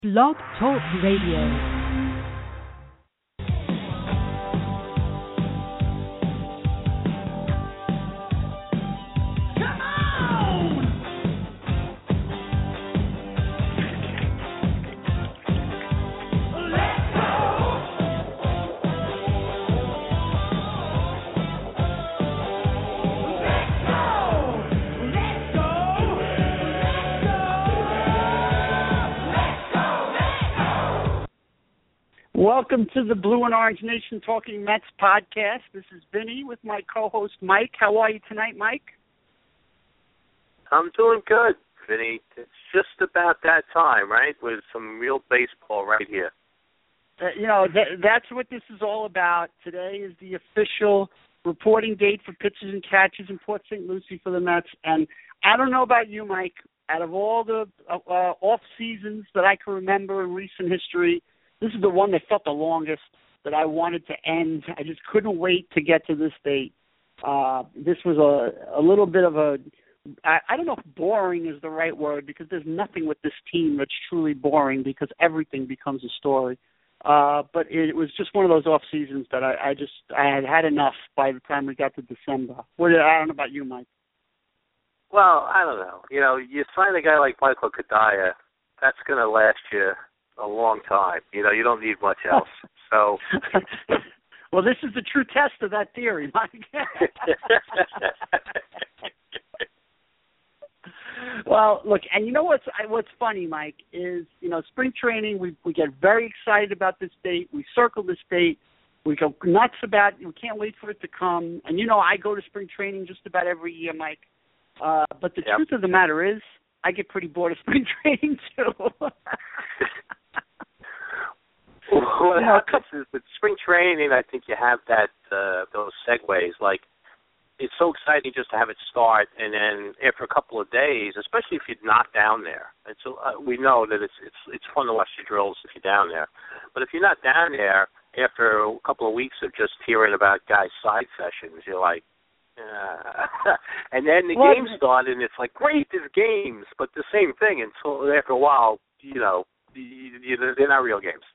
Blog Talk Radio. Welcome to the Blue and Orange Nation Talking Mets podcast. This is Vinny with my co-host Mike. How are you tonight, Mike? I'm doing good, Vinny. It's just about that time, right, with some real baseball right here. That's what this is all about. Today is the official reporting date for pitchers and catchers in Port St. Lucie for the Mets. And I don't know about you, Mike, out of all the off seasons that I can remember in recent history, this is the one that felt the longest, that I wanted to end. I just couldn't wait to get to this date. This was a little bit of I don't know if boring is the right word, because there's nothing with this team that's truly boring, because everything becomes a story. But it was just one of those off seasons that I had enough by the time we got to December. I don't know about you, Mike. Well, I don't know. You sign a guy like Michael Kadaya, that's going to last you a long time. You don't need much else. So, well, this is the true test of that theory, Mike. Well, look, and you know what's funny, Mike, is spring training. We get very excited about this date. We circle this date. We go nuts about it. We can't wait for it to come. And I go to spring training just about every year, Mike. But the truth of the matter is, I get pretty bored of spring training too. What happens is with spring training, I think you have that those segues. Like, it's so exciting just to have it start, and then after a couple of days, especially if you're not down there, we know that it's fun to watch the drills if you're down there. But if you're not down there, after a couple of weeks of just hearing about guys' side sessions, you're like, and then the games start, and it's like, great, there's games, but the same thing until after a while, they're not real games.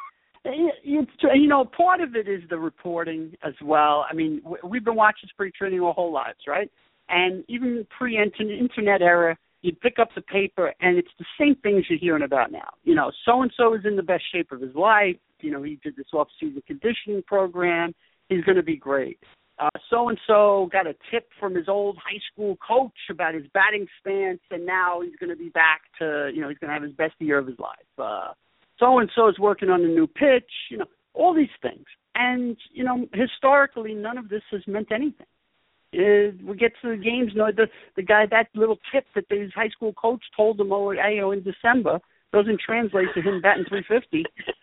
Part of it is the reporting as well. I mean, we've been watching spring training our whole lives, right? And even pre-internet era, you'd pick up the paper, and it's the same things you're hearing about now. So-and-so is in the best shape of his life. He did this off-season conditioning program. He's going to be great. So-and-so got a tip from his old high school coach about his batting stance, and now he's going to be back to, he's going to have his best year of his life. So-and-so is working on a new pitch, all these things. And, historically, none of this has meant anything. We get to the games, the guy, that little tip that his high school coach told him in December doesn't translate to him batting .350.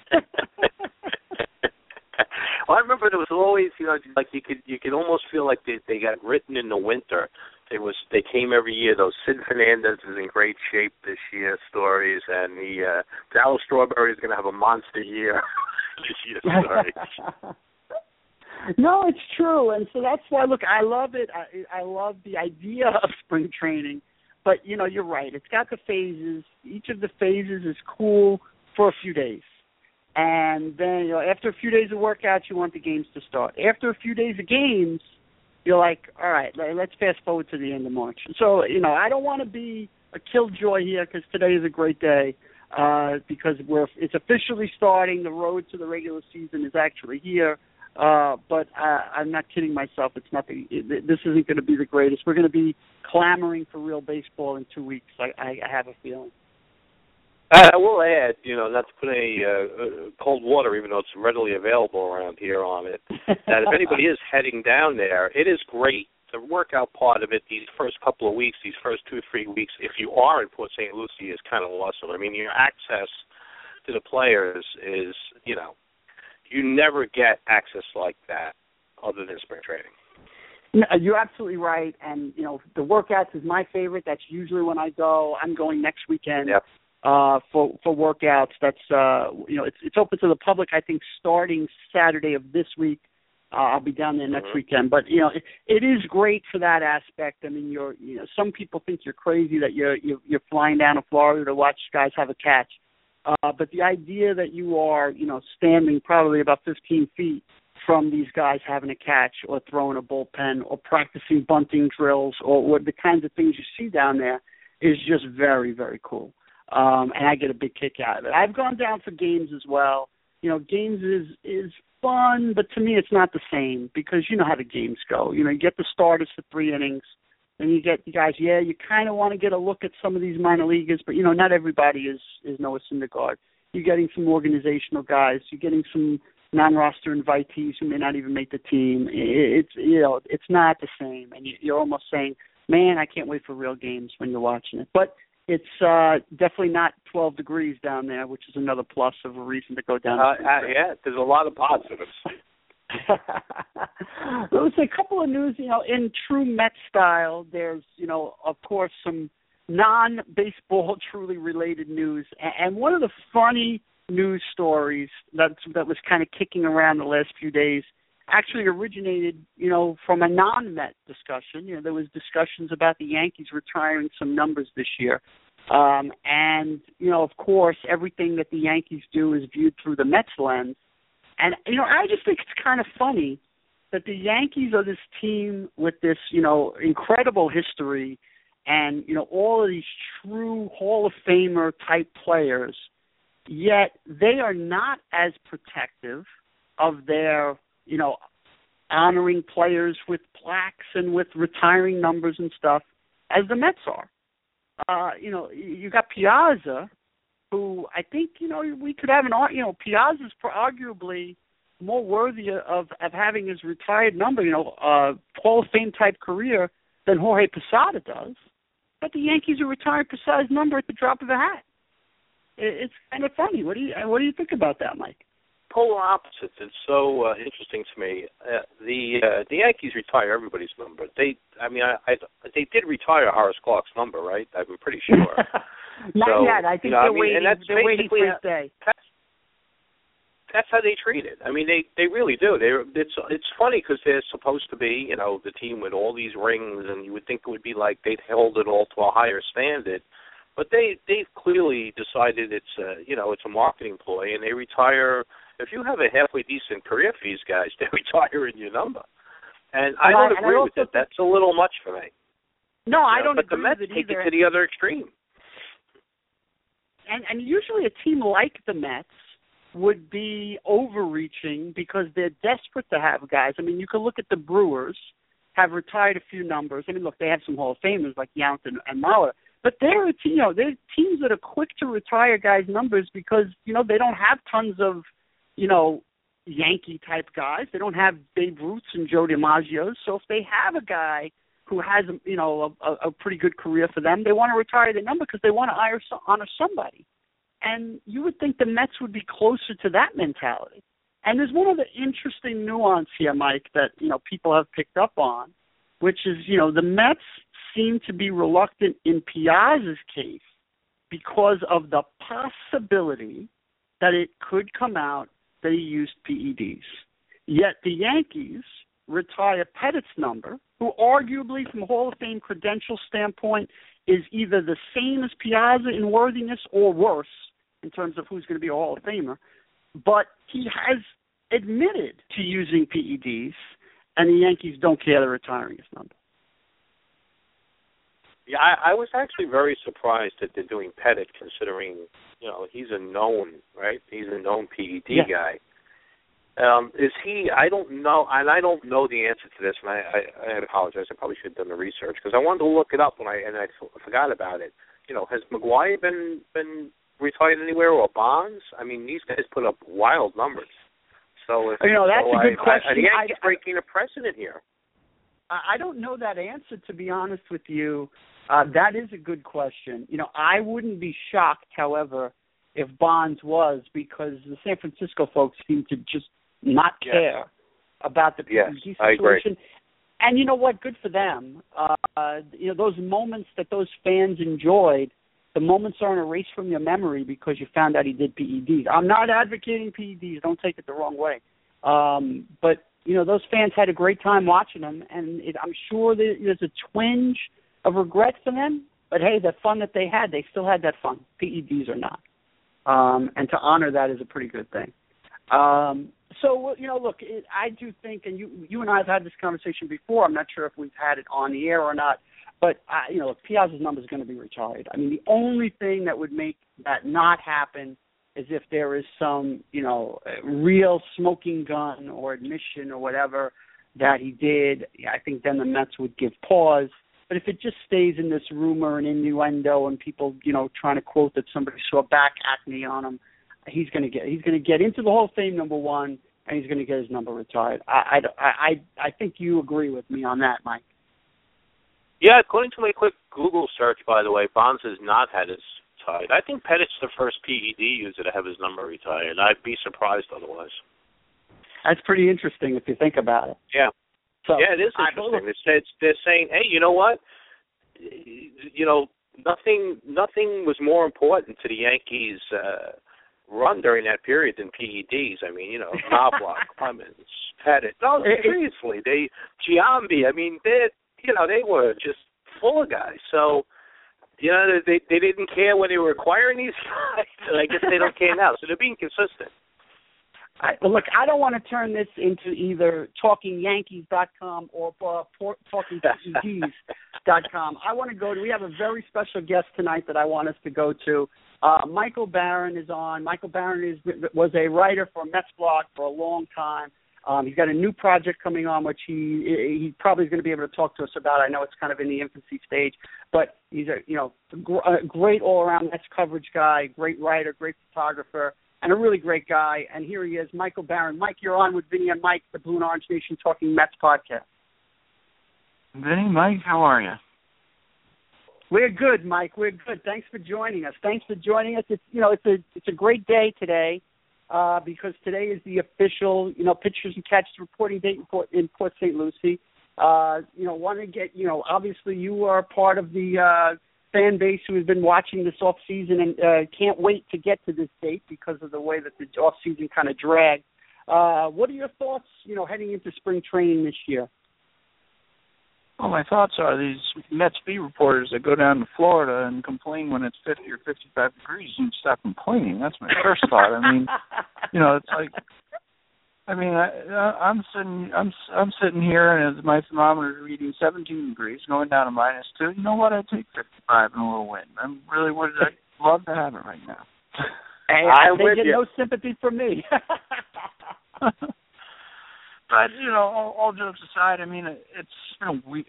Well, I remember there was always, like you could almost feel like they got written in the winter. They came every year. Those Sid Fernandez is in great shape this year stories, and the Dallas Strawberry is going to have a monster year this year stories. No, it's true, and so that's why. Look, I love it. I love the idea of spring training, but you're right. It's got the phases. Each of the phases is cool for a few days. And then, after a few days of workouts, you want the games to start. After a few days of games, you're like, all right, let's fast forward to the end of March. So, I don't want to be a killjoy here, because today is a great day, because it's officially starting. The road to the regular season is actually here. But I'm not kidding myself. It's nothing. This isn't going to be the greatest. We're going to be clamoring for real baseball in 2 weeks. I have a feeling. I will add, not to put any cold water, even though it's readily available around here on it, that if anybody is heading down there, it is great. The workout part of it, these first couple of weeks, these first 2 or 3 weeks, if you are in Port St. Lucie, is kind of awesome. I mean, your access to the players is, you never get access like that other than spring training. No, you're absolutely right. And, the workouts is my favorite. That's usually when I go. I'm going next weekend. Yep. For workouts. That's it's open to the public, I think, starting Saturday of this week. I'll be down there next weekend. But it is great for that aspect. I mean, some people think you're crazy that you're flying down to Florida to watch guys have a catch. But the idea that you are, standing probably about 15 feet from these guys having a catch or throwing a bullpen or practicing bunting drills or what the kinds of things you see down there is just very, very cool. And I get a big kick out of it. I've gone down for games as well. Games is fun, but to me it's not the same because you know how the games go. You get the starters for 3 innings, and you get the guys, you kind of want to get a look at some of these minor leaguers, but, not everybody is Noah Syndergaard. You're getting some organizational guys. You're getting some non-roster invitees who may not even make the team. It's not the same, and you're almost saying, man, I can't wait for real games when you're watching it. But it's definitely not 12 degrees down there, which is another plus of a reason to go down. Yeah, there's a lot of positives. There was a couple of news, in true Mets style. There's, of course, some non-baseball truly related news. And one of the funny news stories that was kind of kicking around the last few days actually originated, from a non-Met discussion. There was discussions about the Yankees retiring some numbers this year. And, of course, everything that the Yankees do is viewed through the Mets lens. And, I just think it's kind of funny that the Yankees are this team with this, incredible history and, all of these true Hall of Famer type players, yet they are not as protective of their, honoring players with plaques and with retiring numbers and stuff as the Mets are. You got Piazza, who I think, we could have Piazza's arguably more worthy of having his retired number, Hall of Fame type career than Jorge Posada does. But the Yankees are retiring Posada's number at the drop of a hat. It's kind of funny. What do you think about that, Mike? Polar opposites. It's so interesting to me. The Yankees retire everybody's number. They did retire Horace Clark's number, right? I'm pretty sure. Not yet. I think they're waiting for his day. That's how they treat it. I mean, they really do. It's funny because they're supposed to be, the team with all these rings, and you would think it would be like they'd held it all to a higher standard. But they've clearly decided it's a marketing ploy, and they retire. If you have a halfway decent career for these guys, they retire in your number. And I don't agree with it. That's a little much for me. No, I don't agree with it either. But the Mets take it to the other extreme. And usually a team like the Mets would be overreaching because they're desperate to have guys. I mean, you can look at the Brewers, have retired a few numbers. I mean, look, they have some Hall of Famers like Yount and Mahler. But they're teams that are quick to retire guys' numbers because, they don't have tons of, Yankee-type guys. They don't have Babe Ruths and Joe DiMaggio's. So if they have a guy who has, a pretty good career for them, they want to retire their number because they want to honor somebody. And you would think the Mets would be closer to that mentality. And there's one other interesting nuance here, Mike, that, people have picked up on, which is, the Mets seem to be reluctant in Piazza's case because of the possibility that it could come out that he used PEDs. Yet the Yankees retire Pettit's number, who arguably from a Hall of Fame credential standpoint is either the same as Piazza in worthiness or worse in terms of who's going to be a Hall of Famer. But he has admitted to using PEDs, and the Yankees don't care they're retiring his number. Yeah, I was actually very surprised that they're doing Pettit, considering, he's a known, right? He's a known PED guy. Is he? I don't know, and I don't know the answer to this, and I apologize. I probably should have done the research because I wanted to look it up and I forgot about it. Has McGuire been retired anywhere, or Bonds? I mean, these guys put up wild numbers. So that's a good question. I think he's breaking a precedent here. I don't know that answer, to be honest with you. That is a good question. I wouldn't be shocked, however, if Bonds was, because the San Francisco folks seem to just not care about the PED situation. I agree. And you know what? Good for them. Those moments that those fans enjoyed, the moments aren't erased from your memory because you found out he did PEDs. I'm not advocating PEDs. Don't take it the wrong way. But those fans had a great time watching them, and I'm sure there's a twinge of regret for them. But hey, the fun that they still had that fun. PEDs or not. and to honor that is a pretty good thing. So, look, I do think, and you and I have had this conversation before. I'm not sure if we've had it on the air or not, but, Piazza's number is going to be retired. I mean, the only thing that would make that not happen is if there is some, real smoking gun or admission or whatever that he did. I think then the Mets would give pause. But if it just stays in this rumor and innuendo and people, trying to quote that somebody saw back acne on him, he's going to get into the Hall of Fame, number one, and he's going to get his number retired. I think you agree with me on that, Mike. Yeah, according to my quick Google search, by the way, Bonds has not had his retired. I think Pettit's the first PED user to have his number retired. I'd be surprised otherwise. That's pretty interesting if you think about it. Yeah. So, yeah, it is interesting. They're saying, hey, you know what? Nothing was more important to the Yankees' run during that period than PEDs. I mean, Knobloch, Clemens, Pettit. No, seriously, Giambi. I mean, they were just full of guys. So, they didn't care when they were acquiring these guys, and I guess they don't care now. So they're being consistent. Look, I don't want to turn this into either TalkingYankees.com or TalkingPEDs.com. I want to go to, we have a very special guest tonight that I want us to go to. Michael Barron is on. Michael Barron was a writer for Mets Blog for a long time. He's got a new project coming on, which he probably is going to be able to talk to us about. I know it's kind of in the infancy stage, but he's a great all-around Mets coverage guy, great writer, great photographer, and a really great guy. And here he is, Michael Barron. Mike, you're on with Vinny and Mike, the Blue and Orange Nation Talking Mets podcast. Vinny, Mike, how are you? We're good, Mike. We're good. Thanks for joining us. It's a great day today because today is the official, pitchers and catchers reporting date in Port St. Lucie. Want to get, obviously you are part of the fan base who has been watching this off season and can't wait to get to this date because of the way that the off season kind of dragged. What are your thoughts, heading into spring training this year? Well, my thoughts are these Mets beat reporters that go down to Florida and complain when it's 50 or 55 degrees and stop complaining. That's my first thought. I mean, it's like, I'm sitting here and my thermometer is reading 17 degrees, going down to -2. You know what? I'd take 55 and a little wind. I really would. I'd love to have it right now. Hey, they get no sympathy from me. But, all jokes aside, I mean, it's been a week.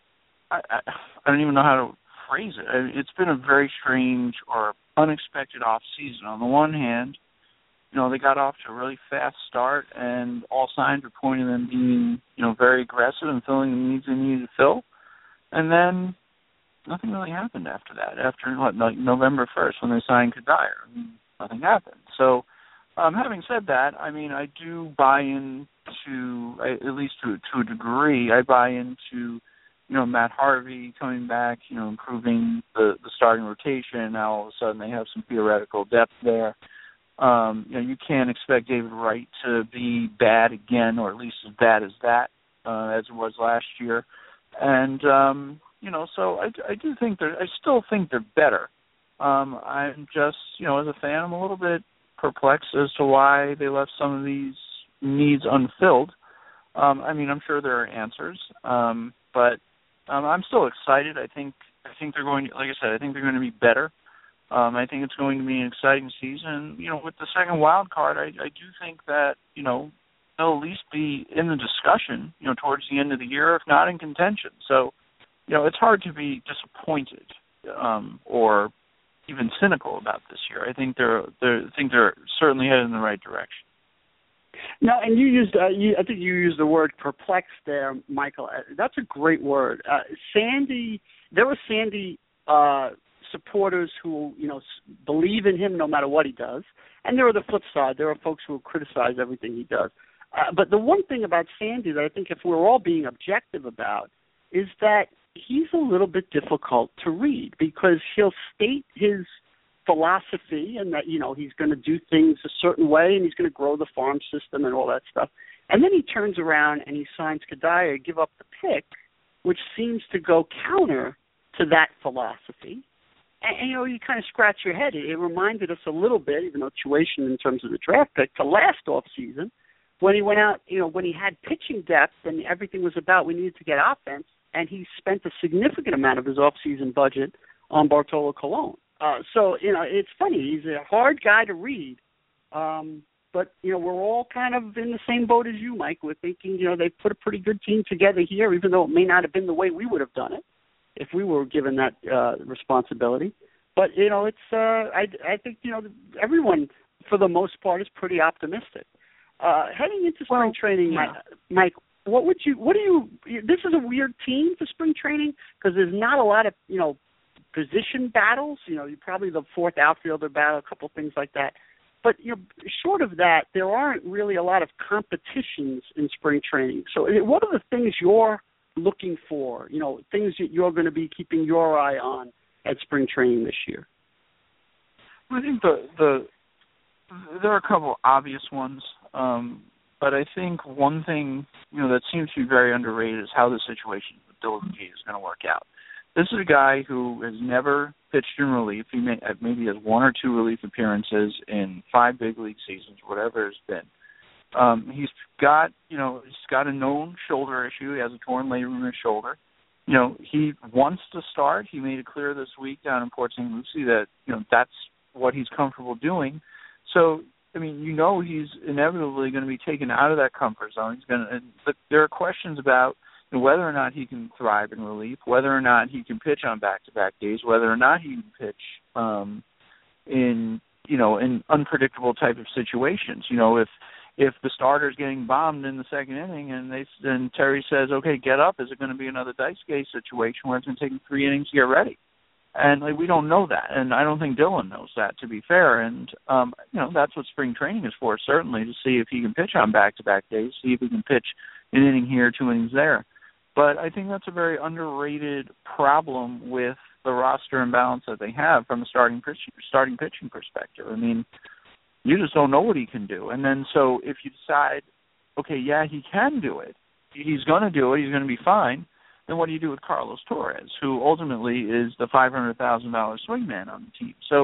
I don't even know how to phrase it. It's been a very strange or unexpected off season. On the one hand, they got off to a really fast start, and all signs were pointing to them being, very aggressive and filling the needs they needed to fill. And then nothing really happened after that. After, November 1st when they signed Cuddyer. Nothing happened. So, having said that, I do buy into, at least to a degree, I buy into, Matt Harvey coming back, improving the starting rotation. Now all of a sudden they have some theoretical depth there. You can't expect David Wright to be bad again, or at least as bad as that, as it was last year. And, so I do think I still think they're better. I'm just, as a fan, I'm a little bit perplexed as to why they left some of these needs unfilled. I'm sure there are answers, but I'm still excited. I think they're going to, like I said, I think they're going to be better. I think it's going to be an exciting season. With the second wild card, I do think that, they'll at least be in the discussion, towards the end of the year, if not in contention. So, it's hard to be disappointed or even cynical about this year. I think they're certainly headed in the right direction. No, and you used I think you used the word perplexed there, Michael. That's a great word. There were Sandy supporters who believe in him no matter what he does, and there are the flip side. There are folks who criticize everything he does. But the one thing about Sandy that I think if we're all being objective about is that he's a little bit difficult to read because he'll state his philosophy and that, he's going to do things a certain way and he's going to grow the farm system and all that stuff. And then he turns around and he signs Cuddyer, give up the pick, which seems to go counter to that philosophy. And you know, you kind of scratch your head. It reminded us a little bit, even though tuition in terms of the draft pick, to last offseason when he went out, you know, when he had pitching depth and everything was about we needed to get offense, and he spent a significant amount of his offseason budget on Bartolo Colon. So, you know, it's funny. He's a hard guy to read. But, you know, we're all kind of in the same boat as you, Mike. We're thinking, you know, they've put a pretty good team together here, even though it may not have been the way we would have done it if we were given that responsibility. But, you know, it's I think, you know, everyone, for the most part, is pretty optimistic. Heading into spring training, yeah. Mike, what do you this is a weird team for spring training because there's not a lot of, you know, position battles. You know, you're probably the fourth outfielder battle, a couple things like that. But, you know, short of that, there aren't really a lot of competitions in spring training. So what are the things you're looking for, you know, things that you're going to be keeping your eye on at spring training this year? I think there are a couple obvious ones, but I think one thing, you know, that seems to be very underrated is how the situation with Dylan G is going to work out. This is a guy who has never pitched in relief. He maybe has one or two relief appearances in 5 big league seasons, whatever it's been. He's got a known shoulder issue. He has a torn labrum in his shoulder. You know, he wants to start. He made it clear this week down in Port St. Lucie that, you know, that's what he's comfortable doing. So, I mean, you know, he's inevitably going to be taken out of that comfort zone. But there are questions about whether or not he can thrive in relief, whether or not he can pitch on back-to-back days, whether or not he can pitch in unpredictable type of situations. You know, if the starter's getting bombed in the second inning and Terry says, okay, get up, is it going to be another Daisuke situation where it's going to take him 3 innings to get ready? And we don't know that, and I don't think Dylan knows that, to be fair. And, you know, that's what spring training is for, certainly, to see if he can pitch on back-to-back days, see if he can pitch an inning here, 2 innings there. But I think that's a very underrated problem with the roster imbalance that they have from a starting pitching perspective. I mean, you just don't know what he can do. And then so if you decide, okay, yeah, he can do it, he's going to do it, he's going to be fine, then what do you do with Carlos Torres, who ultimately is the $500,000 swingman on the team? So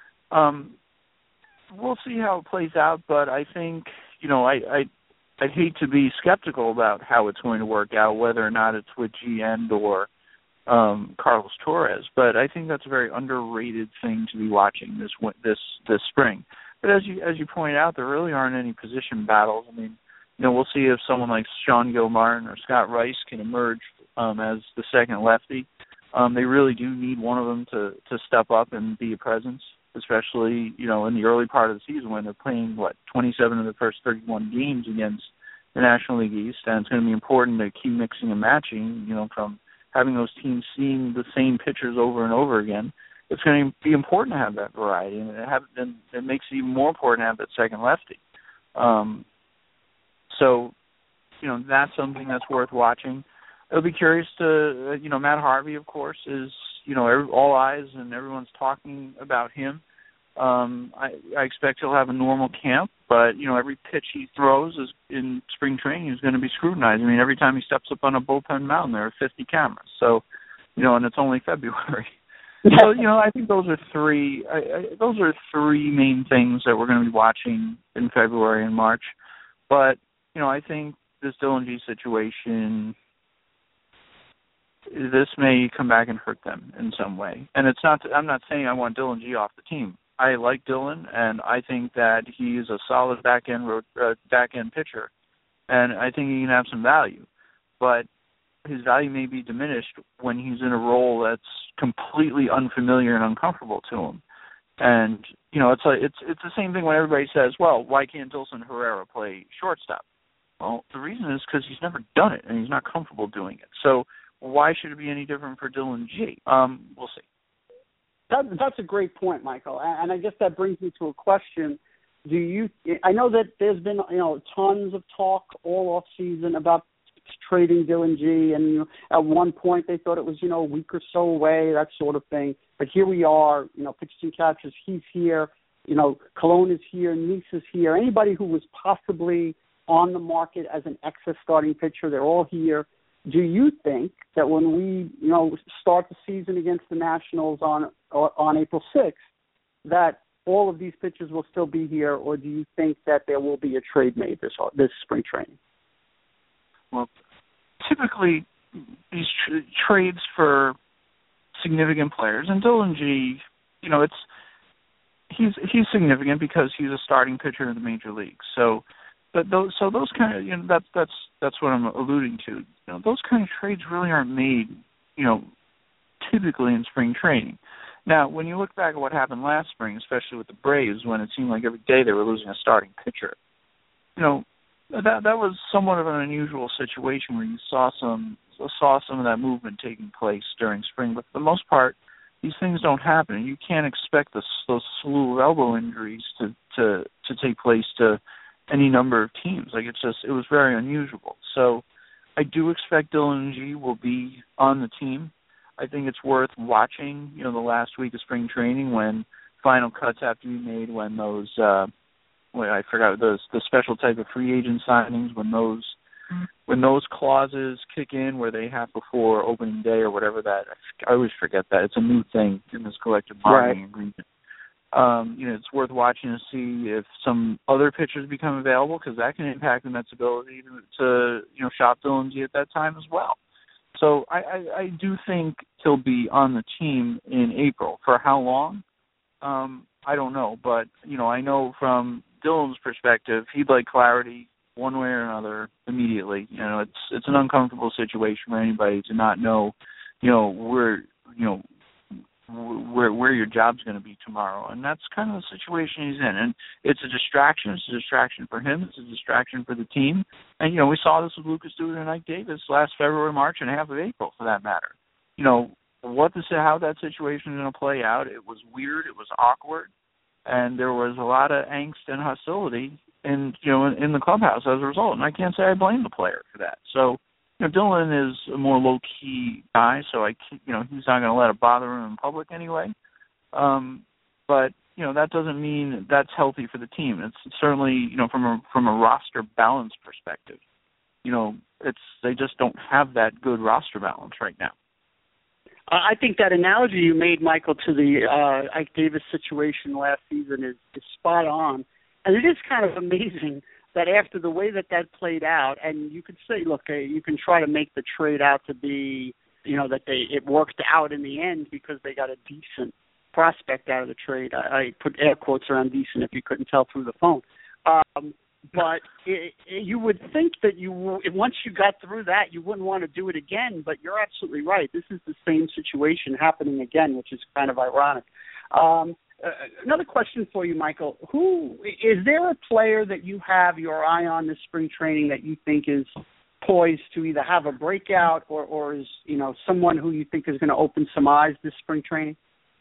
we'll see how it plays out, but I think, you know, I'd hate to be skeptical about how it's going to work out, whether or not it's with GN or Carlos Torres. But I think that's a very underrated thing to be watching this spring. But as you point out, there really aren't any position battles. I mean, you know, we'll see if someone like Sean Gilmartin or Scott Rice can emerge as the second lefty. They really do need one of them to step up and be a presence, especially, you know, in the early part of the season when they're playing, 27 of the first 31 games against the National League East, and it's going to be important to keep mixing and matching, you know, from having those teams seeing the same pitchers over and over again. It's going to be important to have that variety, and it makes it even more important to have that second lefty. So, you know, that's something that's worth watching. It'll be curious to, you know, Matt Harvey, of course, is, you know, all eyes and everyone's talking about him. I expect he'll have a normal camp, but, you know, every pitch he throws is in spring training is going to be scrutinized. I mean, every time he steps up on a bullpen mound, there are 50 cameras. So, you know, and it's only February. So, you know, I think those are three main things that we're going to be watching in February and March. But, you know, I think this Dylan G situation, this may come back and hurt them in some way. And I'm not saying I want Dylan G off the team. I like Dylan, and I think that he is a solid back-end pitcher, and I think he can have some value. But his value may be diminished when he's in a role that's completely unfamiliar and uncomfortable to him. And, you know, it's the same thing when everybody says, well, why can't Dilson Herrera play shortstop? Well, the reason is because he's never done it, and he's not comfortable doing it. So why should it be any different for Dylan G? We'll see. That's a great point, Michael. And I guess that brings me to a question. I know that there's been, you know, tons of talk all off season about trading Dylan G, and, you know, at one point they thought it was, you know, a week or so away, that sort of thing. But here we are, you know, pitchers and catchers, he's here, you know, Colon is here, Nice is here. Anybody who was possibly on the market as an excess starting pitcher, they're all here. do you think that when we, start the season against the Nationals on April 6th, that all of these pitchers will still be here, or do you think that there will be a trade made this spring training? Well, typically these trades for significant players, and Dylan G, he's significant because he's a starting pitcher in the major leagues. So those kind of that's what I'm alluding to. Those kind of trades really aren't made, typically in spring training. Now, when you look back at what happened last spring, especially with the Braves, when it seemed like every day they were losing a starting pitcher, that was somewhat of an unusual situation where you saw some of that movement taking place during spring. But for the most part, these things don't happen. You can't expect those slew of elbow injuries to take place to any number of teams. It was very unusual. So I do expect Dylan G will be on the team. I think it's worth watching, the last week of spring training when final cuts have to be made, when those, the special type of free agent signings, when those clauses kick in where they have before opening day or whatever that, I always forget that. It's a new thing in this collective bargaining agreement. It's worth watching to see if some other pitchers become available, because that can impact the Mets' ability to shop Dylan G at that time as well. So I do think he'll be on the team in April. For how long? I don't know. But, I know from Dylan's perspective, he'd like clarity one way or another immediately. It's an uncomfortable situation for anybody to not know, where your job's going to be tomorrow. And that's kind of the situation he's in. And it's a distraction. It's a distraction for him. It's a distraction for the team. And, we saw this with Lucas Duda and Ike Davis last February, March, and half of April, for that matter. How that situation is going to play out, it was weird. It was awkward. And there was a lot of angst and hostility in the clubhouse as a result. And I can't say I blame the player for that. So, Dylan is a more low-key guy, so he's not going to let it bother him in public anyway. But that doesn't mean that's healthy for the team. It's certainly, from a roster balance perspective, they just don't have that good roster balance right now. I think that analogy you made, Michael, to the Ike Davis situation last season is spot on. And it is kind of amazing that after the way that played out, and you could say, look, you can try to make the trade out to be, it worked out in the end because they got a decent prospect out of the trade. I put air quotes around decent if you couldn't tell through the phone. But you would think that once you got through that, you wouldn't want to do it again, but you're absolutely right. This is the same situation happening again, which is kind of ironic. Another question for you, Michael. Is there a player that you have your eye on this spring training that you think is poised to either have a breakout or is, someone who you think is going to open some eyes this spring training?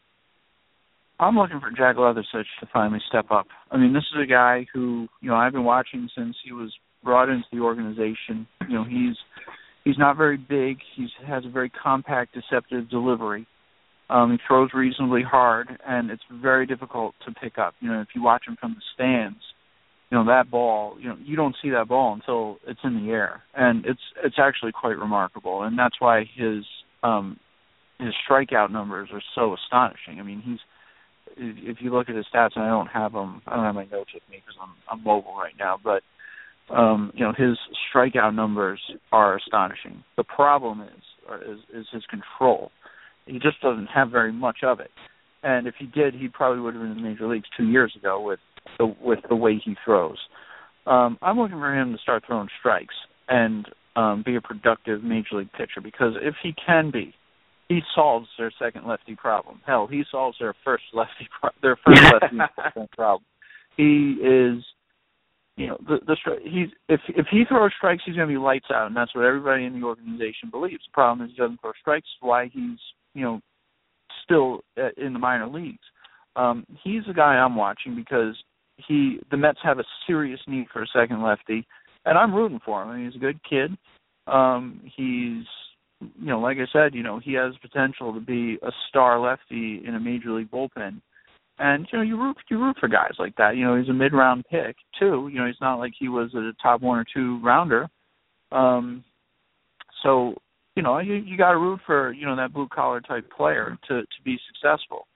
I'm looking for Jack Leathersich to finally step up. I mean, this is a guy who, I've been watching since he was brought into the organization. He's not very big. He has a very compact, deceptive delivery. He throws reasonably hard, and it's very difficult to pick up. If you watch him from the stands, that ball, you don't see that ball until it's in the air, and it's actually quite remarkable, and that's why his strikeout numbers are so astonishing. I mean, if you look at his stats, and I don't have my notes with me because I'm mobile right now, but his strikeout numbers are astonishing. The problem is his control. He just doesn't have very much of it. And if he did, he probably would have been in the major leagues 2 years ago with the way he throws. I'm looking for him to start throwing strikes and be a productive major league pitcher, because if he can be, he solves their second lefty problem. Hell, he solves their first lefty problem. He is, if he throws strikes, he's going to be lights out, and that's what everybody in the organization believes. The problem is he doesn't throw strikes. Why he's still in the minor leagues. He's the guy I'm watching because the Mets have a serious need for a second lefty, and I'm rooting for him. I mean, he's a good kid. He's, like I said, he has potential to be a star lefty in a major league bullpen. And, you root for guys like that. He's a mid-round pick, too. He's not like he was a top 1 or 2 rounder. So, you know, you got to root for, you know, that blue-collar type player to be successful.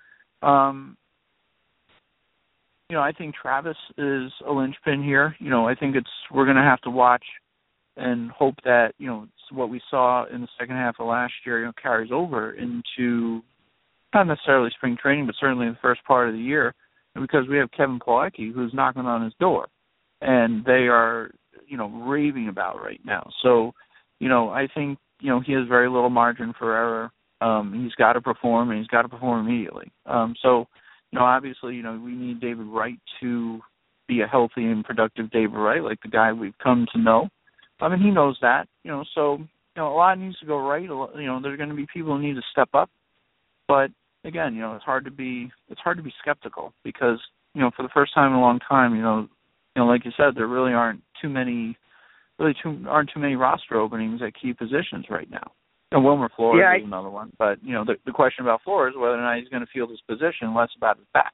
You know, I think Travis is a linchpin here. You know, I think we're going to have to watch and hope that, you know, what we saw in the second half of last year, you know, carries over into not necessarily spring training, but certainly the first part of the year, because we have Kevin Plawecki who's knocking on his door, and they are, you know, raving about right now. So, you know, I think, you know, he has very little margin for error. He's got to perform, and he's got to perform immediately. So, you know, obviously, you know, we need David Wright to be a healthy and productive David Wright, like the guy we've come to know. I mean, he knows that, you know, so, you know, a lot needs to go right. You know, there's going to be people who need to step up. But, again, you know, it's hard to be skeptical because, you know, for the first time in a long time, you know, like you said, there really aren't too many roster openings at key positions right now. You know, Wilmer Flores is another one. But, you know, the question about Flores is whether or not he's going to field his position, less about his back.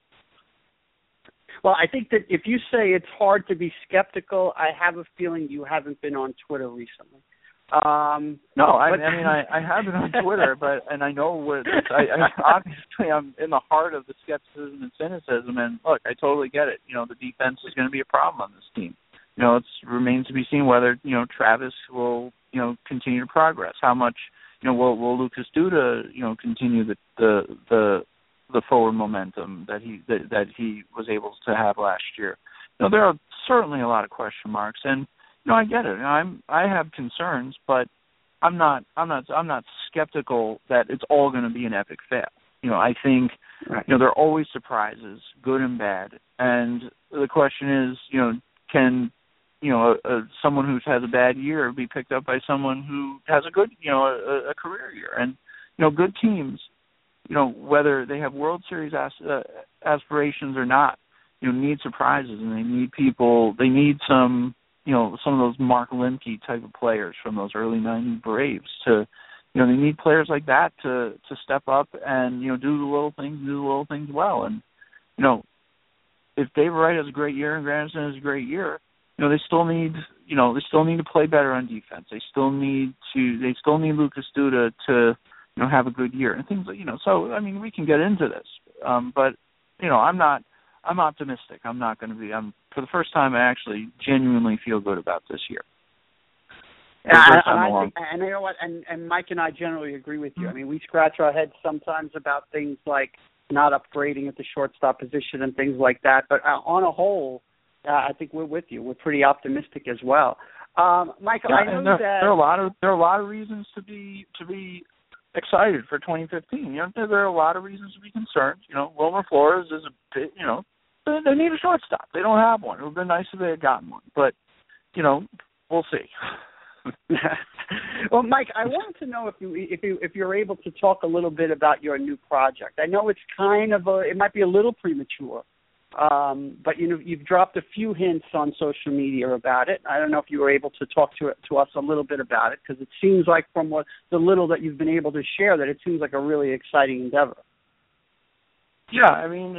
Well, I think that if you say it's hard to be skeptical, I have a feeling you haven't been on Twitter recently. No, I mean, I have been on Twitter, and I know what obviously I'm in the heart of the skepticism and cynicism, and look, I totally get it. You know, the defense is going to be a problem on this team. You know, it remains to be seen whether, you know, Travis will, you know, continue to progress. How much, you know, will Lucas Duda, you know, continue the forward momentum that he was able to have last year. You know, there are certainly a lot of question marks, and you know, I get it. I have concerns, but I'm not skeptical that it's all going to be an epic fail. You know, I think you know there are always surprises, good and bad, and the question is, you know, can you know someone who has a bad year be picked up by someone who has a good, you know, a career year? And you know, good teams, you know, whether they have World Series aspirations or not, you know, need surprises, and they need people. They need some, you know, some of those Mark Lemke type of players from those early '90s Braves to, you know, they need players like that to step up and, you know, do the little things well. And, you know, if David Wright has a great year and Granderson has a great year, you know, they still need to play better on defense. They still need Lucas Duda to, you know, have a good year and things like, you know. So I mean, we can get into this, but you know, I'm optimistic. I'm not going to be. For the first time, I actually genuinely feel good about this year. And you know what? And Mike and I generally agree with you. I mean, we scratch our heads sometimes about things like not upgrading at the shortstop position and things like that. But on a whole, I think we're with you. We're pretty optimistic as well. Michael, I know that there are a lot of reasons to be excited for 2015. You know, there are a lot of reasons to be concerned. You know, Wilmer Flores is a bit, you know, they need a shortstop. They don't have one. It would have been nice if they had gotten one, but you know, we'll see. Well, Mike, I wanted to know if you're able to talk a little bit about your new project. I know it's it might be a little premature, but you know, you've dropped a few hints on social media about it. I don't know if you were able to talk to us a little bit about it, because it seems like from the little that you've been able to share, that it seems like a really exciting endeavor. Yeah, I mean,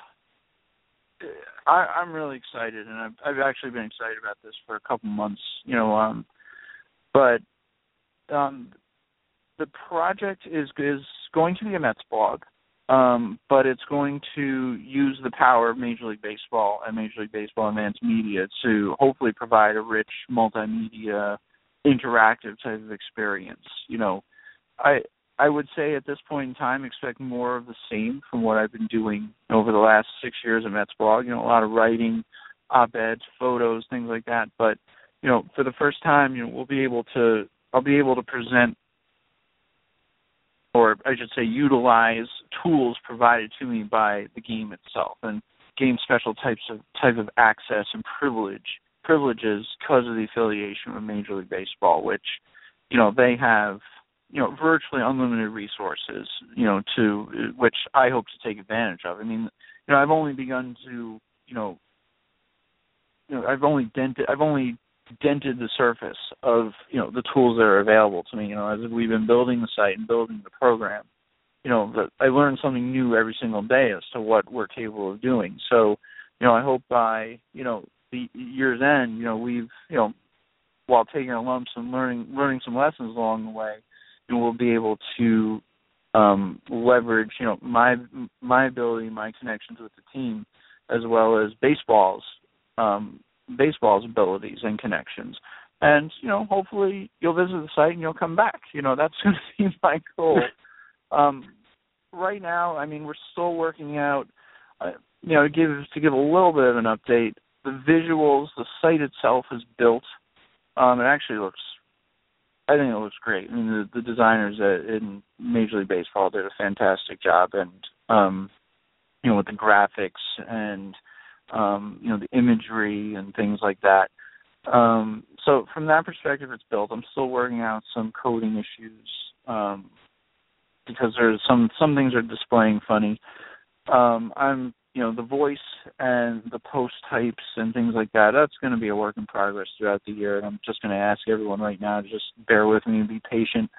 I'm really excited, and I've actually been excited about this for a couple months, you know, but the project is going to be a Mets blog, but it's going to use the power of Major League Baseball and Major League Baseball Advanced Media to hopefully provide a rich multimedia, interactive type of experience. You know, I would say at this point in time, expect more of the same from what I've been doing over the last 6 years at Mets blog. You know, a lot of writing, op-eds, photos, things like that. But you know, for the first time, you know, I'll be able to present, or I should say, utilize tools provided to me by the game itself, and game special type of access and privileges because of the affiliation with Major League Baseball, which, you know, they have, you know, virtually unlimited resources, you know, to which I hope to take advantage of. I mean, you know, I've only begun to, I've only dented the surface of, you know, the tools that are available to me. You know, as we've been building the site and building the program, you know, that I learn something new every single day as to what we're capable of doing. So, you know, I hope by, you know, the year's end, you know, we've while taking our lumps and learning some lessons along the way, and we'll be able to leverage, my ability, my connections with the team, as well as baseball's abilities and connections. And, hopefully you'll visit the site and you'll come back. That's going to be my goal. Right now, we're still working out, to give a little bit of an update, the visuals, the site itself is built. It actually I think it looks great. The designers in Major League Baseball did a fantastic job, and, with the graphics and, the imagery and things like that. So from that perspective, it's built. I'm still working out some coding issues because there's some things are displaying funny. I'm the voice and the post types and things like that. That's going to be a work in progress throughout the year. And I'm just going to ask everyone right now to just bear with me and be patient.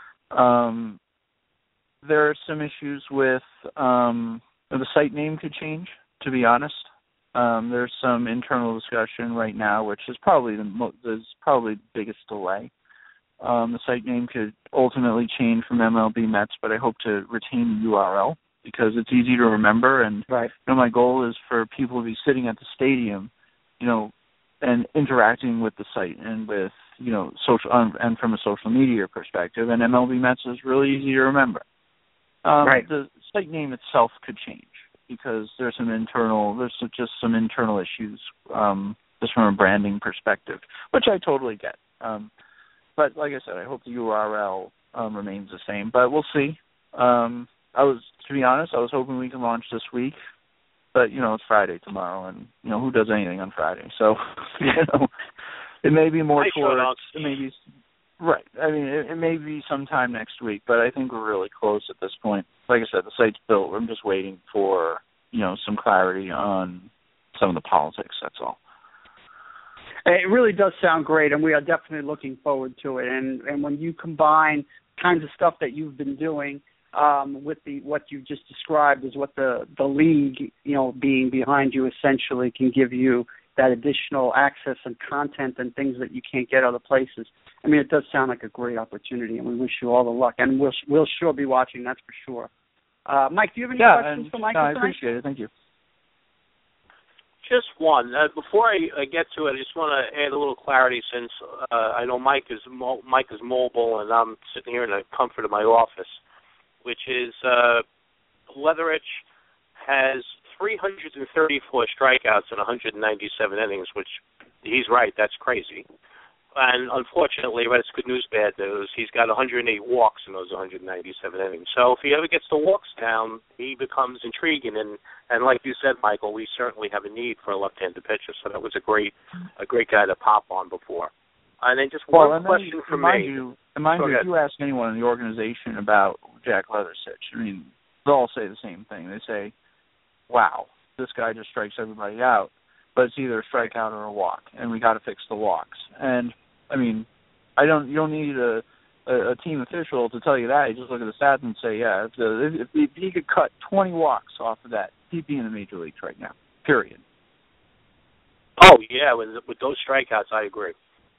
There are some issues with the site name could change. To be honest. There's some internal discussion right now, which is probably the biggest delay. The site name could ultimately change from MLB Mets, but I hope to retain the URL because it's easy to remember. And right. My goal is for people to be sitting at the stadium, and interacting with the site and with social and from a social media perspective. And MLB Mets is really easy to remember. Right. The site name itself could change, because there's just some internal issues, just from a branding perspective, which I totally get. But like I said, I hope the URL remains the same. But we'll see. To be honest, I was hoping we could launch this week, but it's Friday tomorrow, and who does anything on Friday? So it may be more towards maybe. Right. It may be sometime next week, but I think we're really close at this point. Like I said, the site's built. I'm just waiting for, some clarity on some of the politics, that's all. It really does sound great, and we are definitely looking forward to it. And when you combine kinds of stuff that you've been doing with what you just described is what the league, being behind you essentially can give you that additional access and content and things that you can't get other places. It does sound like a great opportunity, and we wish you all the luck. And we'll sure be watching, that's for sure. Mike, do you have any questions for Mike? I appreciate it. Thank you. Just one. Before I get to it, I just want to add a little clarity since I know Mike is mobile, and I'm sitting here in the comfort of my office, which is Leatherich has 334 strikeouts in 197 innings, which he's right, that's crazy. And unfortunately, it's good news, bad news, he's got 108 walks in those 197 innings. So if he ever gets the walks down, he becomes intriguing. And like you said, Michael, we certainly have a need for a left-handed pitcher. So that was a great guy to pop on before. And then just one question for me. Mind you, if you ask anyone in the organization about Jack Leatherich, they'll all say the same thing. They say, wow, this guy just strikes everybody out. But it's either a strikeout or a walk, and we got to fix the walks. And you don't need a team official to tell you that. You just look at the stats and say, yeah, if he could cut 20 walks off of that, he'd be in the major leagues right now. Period. Oh yeah, with those strikeouts, I agree.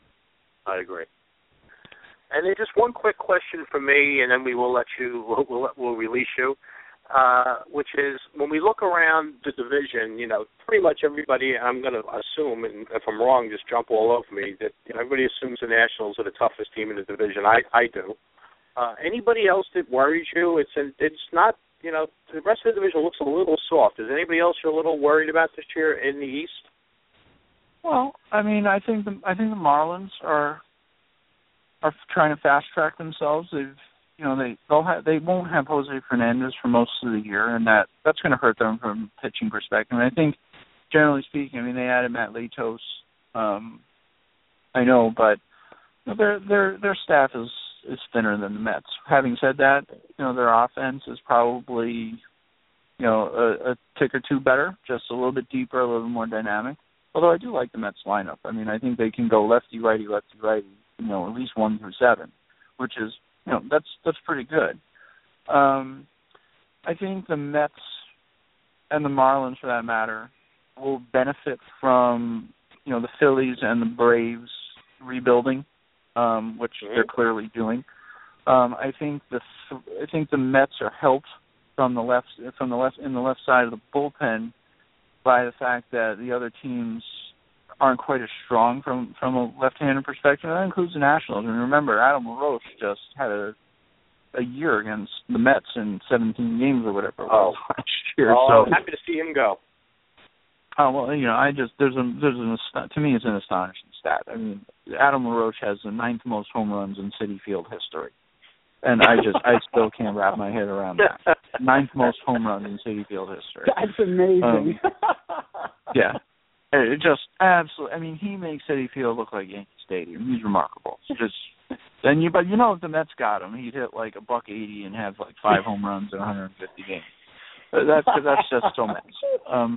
And then just one quick question for me, and then we will we'll release you. Which is, when we look around the division, pretty much everybody, I'm going to assume, and if I'm wrong, just jump all over me, that everybody assumes the Nationals are the toughest team in the division. I do. Anybody else that worries you? It's not, the rest of the division looks a little soft. Is anybody else you're a little worried about this year in the East? Well, I think the Marlins are trying to fast track themselves. They won't have Jose Fernandez for most of the year, and that's going to hurt them from a pitching perspective. And I think, generally speaking, they added Matt Latos. I know, but their staff is thinner than the Mets. Having said that, their offense is probably a tick or two better, just a little bit deeper, a little more dynamic. Although I do like the Mets lineup. I think they can go lefty, righty, at least 1 through 7, which is. That's pretty good. I think the Mets and the Marlins, for that matter, will benefit from the Phillies and the Braves rebuilding, which they're clearly doing. I think the Mets are helped from the left side of the bullpen by the fact that the other teams aren't quite as strong from a left-handed perspective. That includes the Nationals. And remember, Adam LaRoche just had a year against the Mets in 17 games or whatever it was last year. So I'm happy to see him go. Oh well, to me it's an astonishing stat. I mean, Adam LaRoche has the 9th most home runs in Citi Field history, and I still can't wrap my head around that. 9th most home runs in Citi Field history. That's amazing. Yeah, it just absolutely. I mean, he makes Citi Field look like Yankee Stadium. He's remarkable. But if the Mets got him, he'd hit like $180 and have like 5 home runs in 150 games. That's just so Mets.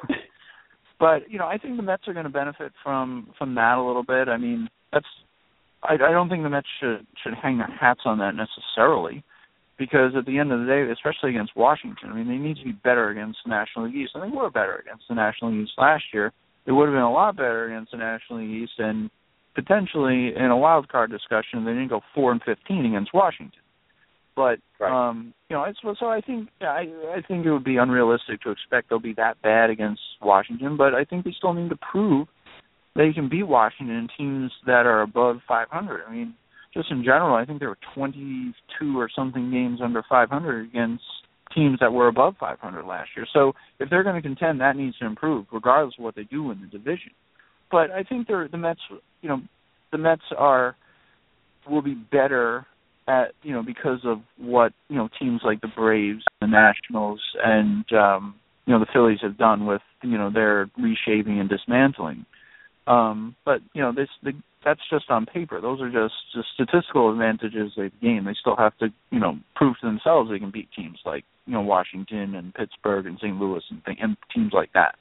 But I think the Mets are going to benefit from that a little bit. I mean, I don't think the Mets should hang their hats on that necessarily, because at the end of the day, especially against Washington, I mean, they need to be better against the National League East. I think they were better against the National League East last year. They would have been a lot better against the National League East, and potentially in a wild card discussion, they didn't go 4-15 against Washington. But so I think I think it would be unrealistic to expect they'll be that bad against Washington. But I think they still need to prove they can beat Washington and teams that are above 500. I mean, just in general, I think there were 22 or something games under 500 against teams that were above 500 last year. So if they're going to contend, that needs to improve, regardless of what they do in the division. But I think the Mets, the Mets will be better at, because of what, teams like the Braves, the Nationals, and, the Phillies have done with, their reshaping and dismantling. But, that's just on paper. Those are just statistical advantages they've gained. They still have to, prove to themselves they can beat teams like, Washington and Pittsburgh and St. Louis and teams like that.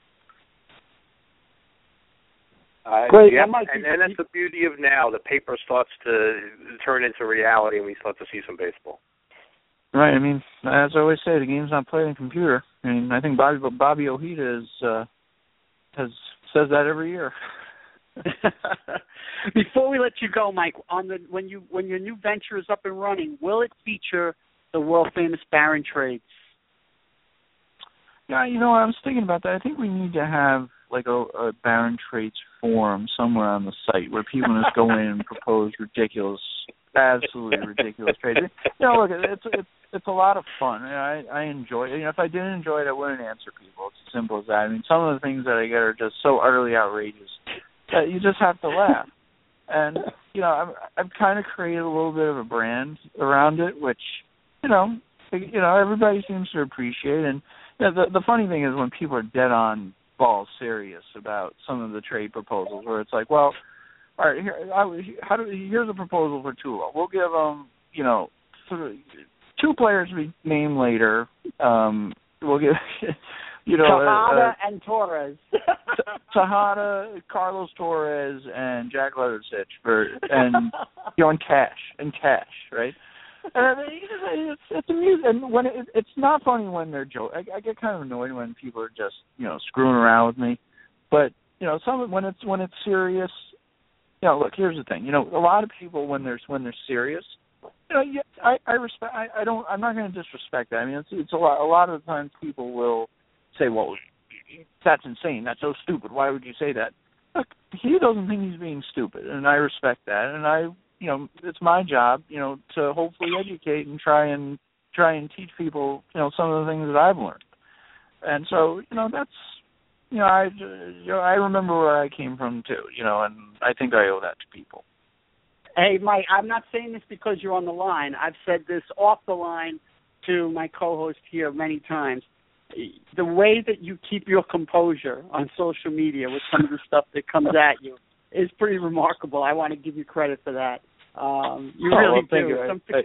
Great. Yeah, and that's the beauty of now. The paper starts to turn into reality, and we start to see some baseball. Right. I mean, as I always say, the game's not played on a computer. I mean, I think Bobby Ojeda says that every year. Before we let you go, Mike, when your new venture is up and running, will it feature the world famous Barron trades? Yeah, I was thinking about that. I think we need to have like a Barron trades forum somewhere on the site where people just go in and propose absolutely ridiculous trades. Look, it's a lot of fun. I enjoy it. If I didn't enjoy it, I wouldn't answer people. It's as simple as that. I mean, some of the things that I get are just so utterly outrageous that you just have to laugh. And I've kind of created a little bit of a brand around it, which everybody seems to appreciate. And the funny thing is when people are dead on ball serious about some of the trade proposals, where it's like, well, all right, here's a proposal for Tulo. We'll give them, sort of 2 players to be named later. We'll give, Tejada and Torres. Tejada, Carlos Torres, and Jack Leathersich and cash, right? It's amusing, and when it's not funny when they're joking. I get kind of annoyed when people are just screwing around with me, but when it's serious. Look, here's the thing. A lot of people when they're serious, I respect. I'm not going to disrespect that. I mean, it's a lot of the times people will say, well, that's insane. That's so stupid. Why would you say that? Look, he doesn't think he's being stupid, and I respect that, and it's my job, to hopefully educate and try and teach people, some of the things that I've learned. And so, that's, I remember where I came from too, and I think I owe that to people. Hey, Mike, I'm not saying this because you're on the line. I've said this off the line to my co-host here many times. The way that you keep your composure on social media with some of the stuff that comes at you is pretty remarkable. I want to give you credit for that. You really do. You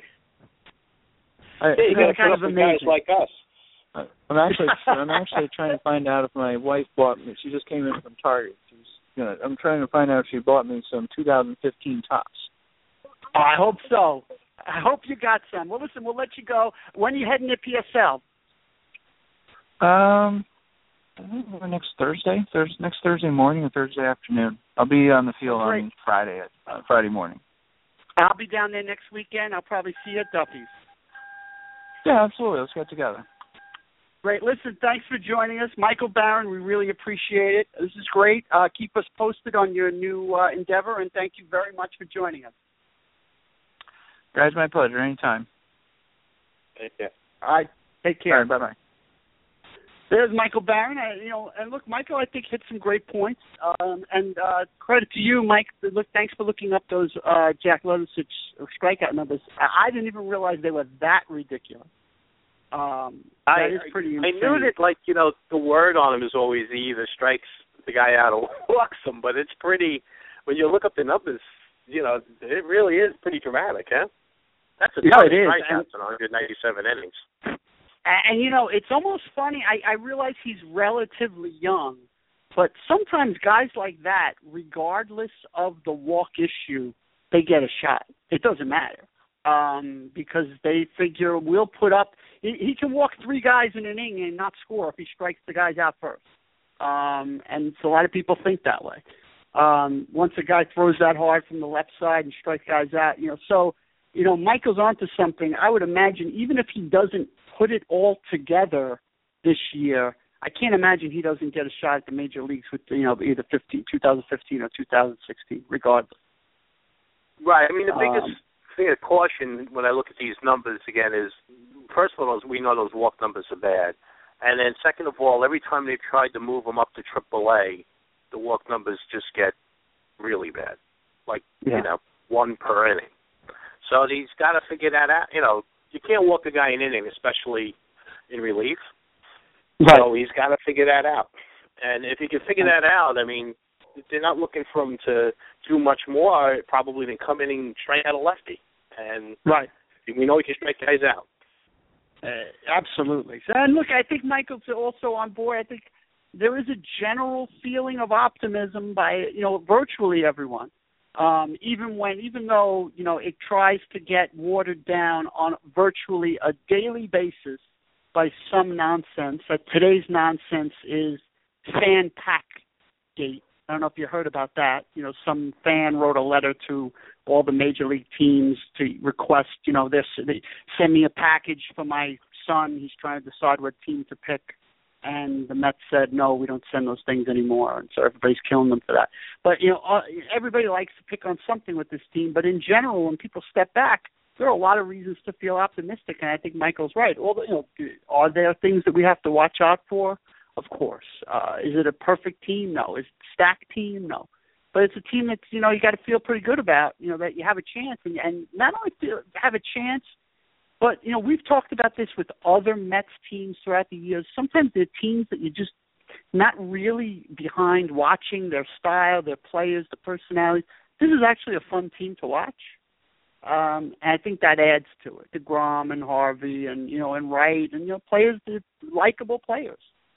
got kind of guys like us. I'm actually trying to find out if my wife bought me. She just came in from Target. I'm trying to find out if she bought me some 2015 Topps. Oh, I hope so. I hope you got some. Well, listen, we'll let you go. When are you heading to PSL? I think next Thursday. Next Thursday morning or Thursday afternoon. I'll be on the field on Friday morning. I'll be down there next weekend. I'll probably see you at Duffy's. Yeah, absolutely. Let's get together. Great. Listen, thanks for joining us. Michael Barron, we really appreciate it. This is great. Keep us posted on your new endeavor, and thank you very much for joining us. Guys, my pleasure. Anytime. Take care. All right. Take care. All right, bye-bye. There's Michael Barron. And look, Michael, I think hit some great points. And credit to you, Mike. Look, thanks for looking up those Jack Levisich strikeout numbers. I didn't even realize they were that ridiculous. That is pretty insane. I knew that, the word on him is always he either strikes the guy out or walks him, but it's pretty, when you look up the numbers, it really is pretty dramatic, huh? That's a ton of strikeouts in 197 innings. And, it's almost funny. I realize he's relatively young, but sometimes guys like that, regardless of the walk issue, they get a shot. It doesn't matter. Because they figure we'll put up – he can walk 3 guys in an inning and not score if he strikes the guys out first. And so a lot of people think that way. Once a guy throws that hard from the left side and strikes guys out, Michael's onto something. I would imagine even if he doesn't put it all together this year, I can't imagine he doesn't get a shot at the major leagues with, either 2015 or 2016, regardless. Right. I mean, the biggest – thing of caution when I look at these numbers again is, first of all, we know those walk numbers are bad, and then second of all, every time they've tried to move them up to AAA, the walk numbers just get really bad, 1 per inning. So he's got to figure that out. You can't walk a guy in an inning, especially in relief. Right. So he's got to figure that out, and if he can figure that out, I mean, they're not looking for him to do much more, probably than come in and strike out a lefty. And right. We know he can strike guys out. Absolutely. And look, I think Michael's also on board. I think there is a general feeling of optimism by, virtually everyone. Even though, it tries to get watered down on virtually a daily basis by some nonsense. Today's nonsense is fan pack gate. I don't know if you heard about that. Some fan wrote a letter to all the major league teams to request, they send me a package for my son. He's trying to decide what team to pick. And the Mets said, no, we don't send those things anymore. And so everybody's killing them for that. But, everybody likes to pick on something with this team. But in general, when people step back, there are a lot of reasons to feel optimistic. And I think Michael's right. Are there things that we have to watch out for? Of course. Is it a perfect team? No. Is it a stacked team? No. But it's a team that, you got to feel pretty good about, that you have a chance. And not only have a chance, but, we've talked about this with other Mets teams throughout the years. Sometimes they're teams that you're just not really behind watching their style, their players, the personalities. This is actually a fun team to watch. And I think that adds to it. DeGrom and Harvey and, and Wright and, players, they're likable players.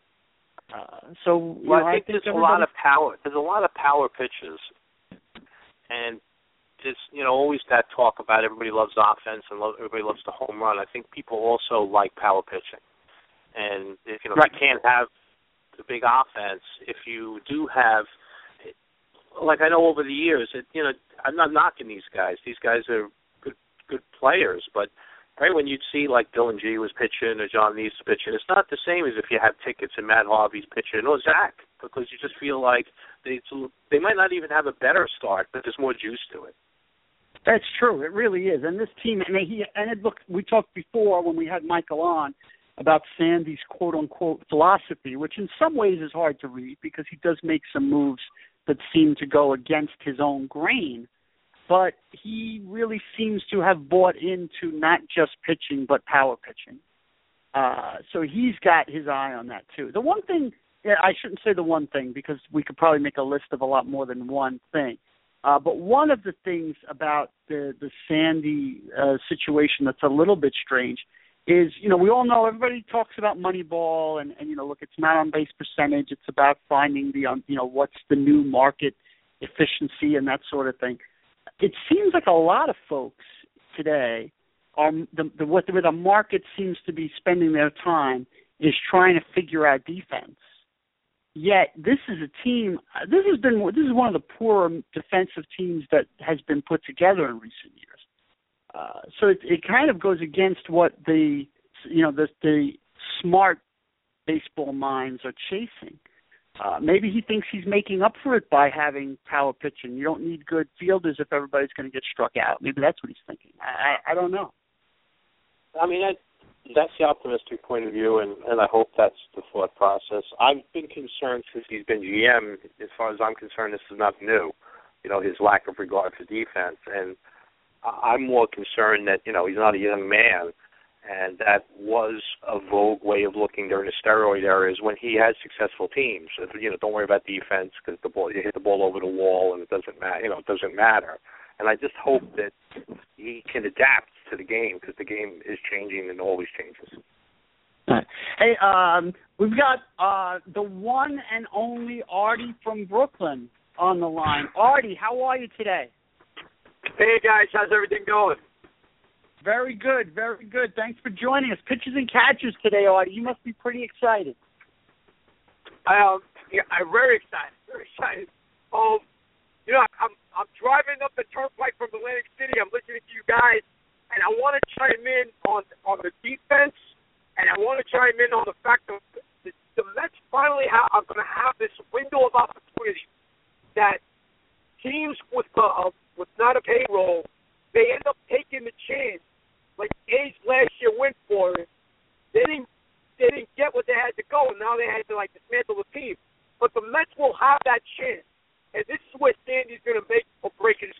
I think there's a lot of power. There's a lot of power pitches, and there's always that talk about everybody loves offense and everybody loves the home run. I think people also like power pitching, and if you can't have the big offense, if you do have, I know over the years, I'm not knocking these guys. These guys are good players, but. Right, when you'd see Dylan G was pitching or John Neese pitching, it's not the same as if you have tickets and Matt Harvey's pitching or Zach, because you just feel like they might not even have a better start, but there's more juice to it. That's true. It really is. And this team, look, we talked before when we had Michael on about Sandy's quote-unquote philosophy, which in some ways is hard to read because he does make some moves that seem to go against his own grain. But he really seems to have bought into not just pitching, but power pitching. So he's got his eye on that, too. The one thing, I shouldn't say the one thing, because we could probably make a list of a lot more than one thing. But one of the things about the Sandy situation that's a little bit strange is, we all know, everybody talks about Moneyball, and look, it's not on base percentage. It's about finding what's the new market efficiency and that sort of thing. It seems like a lot of folks today are where the market seems to be spending their time is trying to figure out defense. Yet this is a team. This is one of the poorer defensive teams that has been put together in recent years. So it kind of goes against what the smart baseball minds are chasing. Maybe he thinks he's making up for it by having power pitching. You don't need good fielders if everybody's going to get struck out. Maybe that's what he's thinking. I don't know. I mean, that's the optimistic point of view, and I hope that's the thought process. I've been concerned since he's been GM. As far as I'm concerned, this is not new. His lack of regard for defense, and I'm more concerned that he's not a young man, and that was a vogue way of looking during the steroid era. Is when he had successful teams. Don't worry about defense because you hit the ball over the wall and it doesn't matter. It doesn't matter. And I just hope that he can adapt to the game because the game is changing and always changes. Right. Hey, we've got the one and only Artie from Brooklyn on the line. Artie, how are you today? Hey, guys. How's everything going? Very good, very good. Thanks for joining us. Pitchers and catchers today, Artie. You must be pretty excited. I'm very excited. Very excited. I'm driving up the turnpike from Atlantic City. I'm listening to you guys, and I want to chime in on the defense, and I want to chime in on the fact that the Mets finally are going to have this window of opportunity that teams with not a payroll, they end up taking the chance. Like A's last year went for it. They didn't get what they had to go, and now they had to dismantle the team. But the Mets will have that chance. And this is where Sandy's going to make or break his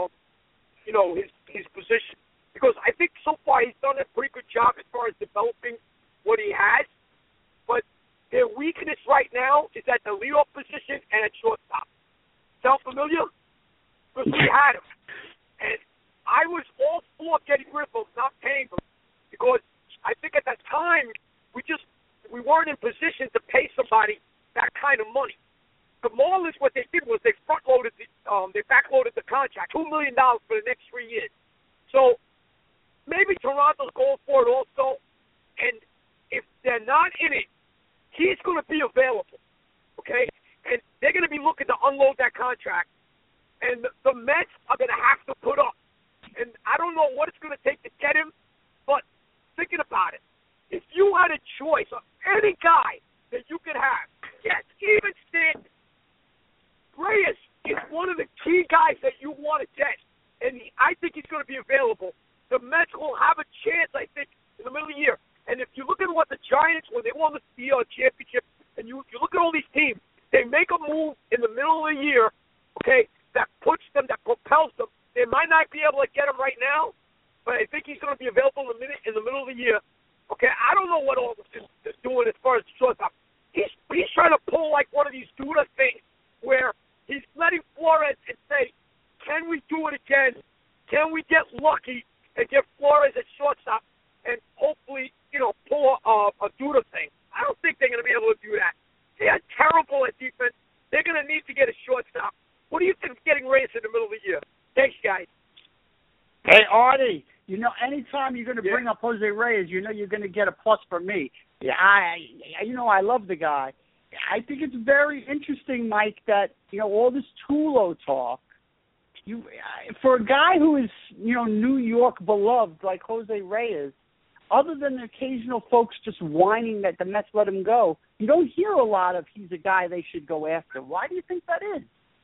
position. Because I think so far he's done a pretty good job as far as developing what he has. But their weakness right now is at the leadoff position and at shortstop. Sound familiar? Because we had him. And I was all for getting rid of him, not paying him. Because I think at that time we weren't in position to pay somebody that kind of money. The Marlins, what they did was they backloaded the contract, $2 million for the next 3 years. So maybe Toronto's going for it also. And if they're not in it, he's going to be available, okay? And they're going to be looking to unload that contract. And the Mets are going to have to put up. And I don't know what it's going to take to get him, but thinking about it, if you had a choice of any guy that you could have, yes, even Stanton, Reyes is one of the key guys that you want to get, and I think he's going to be available. The Mets will have a chance, I think, in the middle of the year. And if you look at what the Giants, when they won the championship, and you look at all these teams, they make a move in the middle of the year, okay, that puts them, that propels them. They might not be able to get him right now, but I think he's going to be available in the middle of the year. Okay, I don't know what all this is doing as far as the shortstop. He's trying to pull like one of these Duda things where he's letting Flores and say, can we do it again? Can we get lucky and get Flores at shortstop and hopefully, pull a Duda thing? I don't think they're going to be able to do that. They are terrible at defense. They're going to need to get a shortstop. What do you think of getting Reyes in the middle of the year? Thanks, guys. Hey, Artie, anytime you're going to bring up Jose Reyes, you're going to get a plus from me. Yeah, I love the guy. I think it's very interesting, Mike, that, all this Tulo talk, for a guy who is, New York beloved like Jose Reyes, other than the occasional folks just whining that the Mets let him go, you don't hear a lot of he's a guy they should go after. Why do you think that is?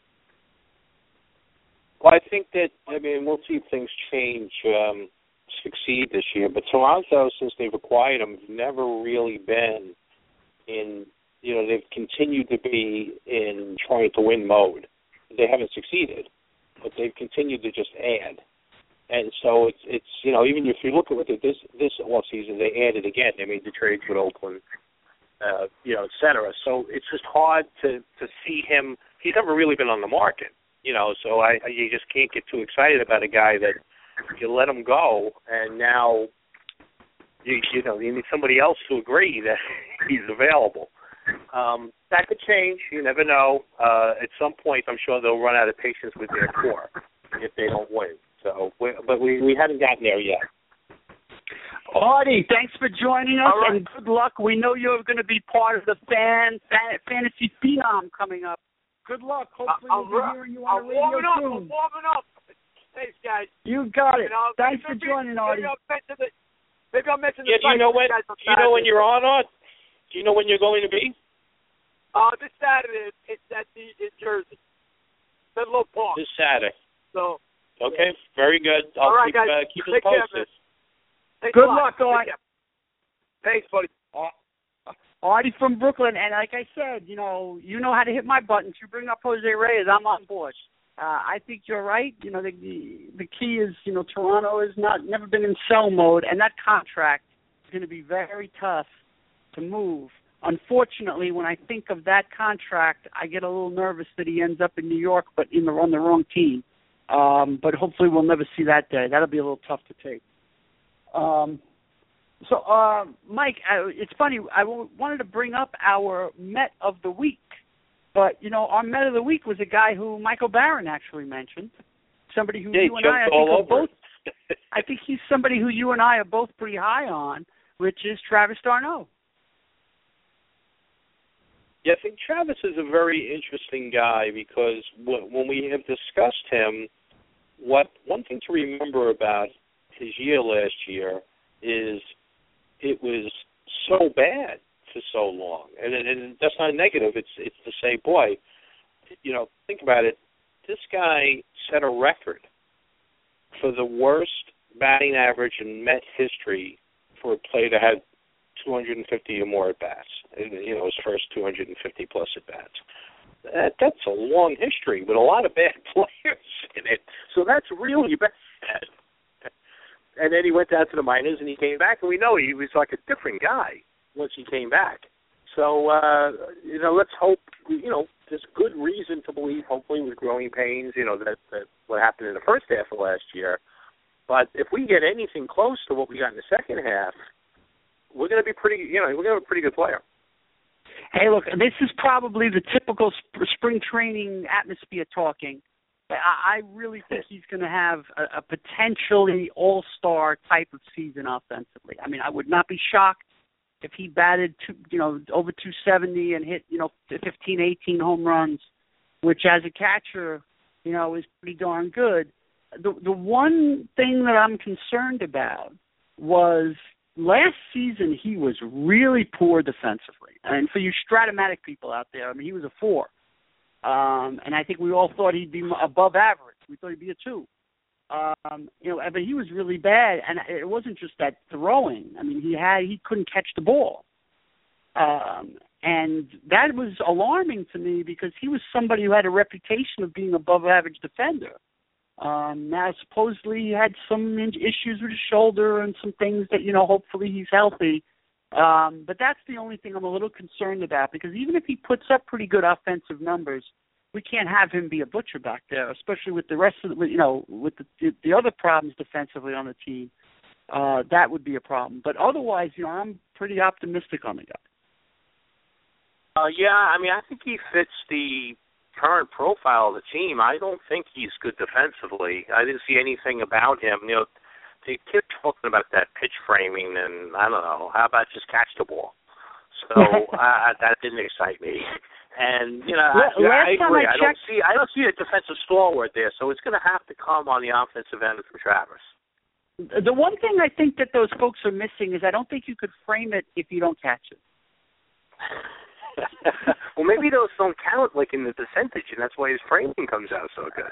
Well, I think that, we'll see if things change, succeed this year. But Toronto, since they've acquired him, have never really been in, they've continued to be in trying to win mode. They haven't succeeded, but they've continued to just add. And so it's even if you look at what they did this offseason, they added again. They made the trades with Oakland, et cetera. So it's just hard to see him. He's never really been on the market. So you just can't get too excited about a guy that you let him go, and now you need somebody else to agree that he's available. That could change. You never know. At some point, I'm sure they'll run out of patience with their core if they don't win. So, but we haven't gotten there yet. Artie, thanks for joining us, All right. and good luck. We know you're going to be part of the Fantasy Phenom coming up. Good luck. Hopefully we'll be hearing you on the radio soon. I'm warming up. Thanks, guys. You got it. Thanks for maybe, joining, Artie. Maybe I'll mention the Yeah, do you know when? Do you know when you're on, Art? Do you know when you're going to be? This Saturday, it's in Jersey, Menlo Park. This Saturday. So. Okay, very good. I'll all right, keep, guys. keep Take us posted. care, man. Good luck, Art. Thanks, buddy. Artie from Brooklyn, and like I said, you know how to hit my buttons. You bring up Jose Reyes, I'm on board. I think you're right. You know, the key is, Toronto has never been in sell mode, and that contract is going to be very tough to move. Unfortunately, when I think of that contract, I get a little nervous that he ends up in New York, but on the wrong team. But hopefully we'll never see that day. That'll be a little tough to take. So, Mike, it's funny. I wanted to bring up our Met of the Week. But, our Met of the Week was a guy who Michael Barron actually mentioned. Somebody who you and I think are both. I think he's somebody who you and I are both pretty high on, which is Travis d'Arnaud. Yeah, I think Travis is a very interesting guy because when we have discussed him, one thing to remember about his year last year is it was so bad for so long, and that's not a negative. It's to say, boy, think about it. This guy set a record for the worst batting average in Met history for a player that had 250 or more at bats. His first 250 plus at bats. That's a long history with a lot of bad players in it. So that's really bad. And then he went down to the minors and he came back, and we know he was like a different guy once he came back. So, let's hope, there's good reason to believe, hopefully with growing pains, that what happened in the first half of last year. But if we get anything close to what we got in the second half, we're going to be we're going to have a pretty good player. Hey, look, this is probably the typical spring training atmosphere talking. I really think he's going to have a potentially all-star type of season offensively. I mean, I would not be shocked if he batted over 270 and hit 15, 18 home runs, which as a catcher is pretty darn good. The one thing that I'm concerned about was last season he was really poor defensively. And for you Stratomatic people out there, I mean, he was a 4. And I think we all thought he'd be above average. We thought he'd be a 2. But he was really bad, and it wasn't just that throwing. I mean, he couldn't catch the ball. And that was alarming to me because he was somebody who had a reputation of being above average defender. Now, supposedly he had some issues with his shoulder and some things that, hopefully he's healthy. But that's the only thing I'm a little concerned about because even if he puts up pretty good offensive numbers, we can't have him be a butcher back there, especially with the rest of with the other problems defensively on the team. That would be a problem. But otherwise, I'm pretty optimistic on the guy. I mean, I think he fits the current profile of the team. I don't think he's good defensively. I didn't see anything about him. They kept talking about that pitch framing, and I don't know. How about just catch the ball? So that didn't excite me. And I agree. I don't see a defensive stalwart there. So it's going to have to come on the offensive end for Travis. The one thing I think that those folks are missing is I don't think you could frame it if you don't catch it. Well, maybe those don't count like in the percentage, and that's why his framing comes out so good.